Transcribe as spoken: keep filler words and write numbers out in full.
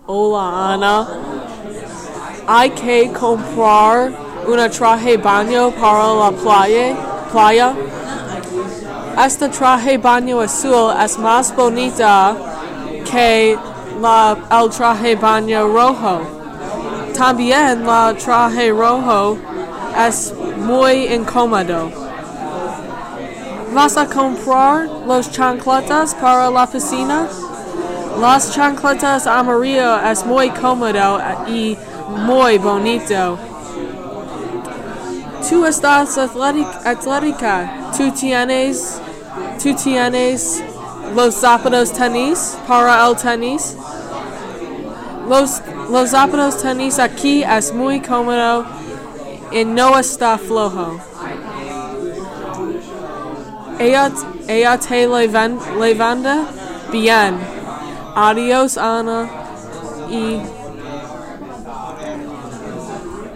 Hola, Ana. Hay que comprar una traje baño para la playa. playa. Esta traje baño azul es más bonita que la, el traje baño rojo. También la traje rojo es muy incómodo. ¿Vas a comprar los chancletas para la piscina? Las chancletas amarillo es muy cómodo y muy bonito. Tú estás atlética. Tú tienes, tú tienes los zapatos tenis para el tenis. Los, los zapatos tenis aquí es muy cómodo y no está flojo. Ella, ella te levanta bien. Adiós, Ana. Y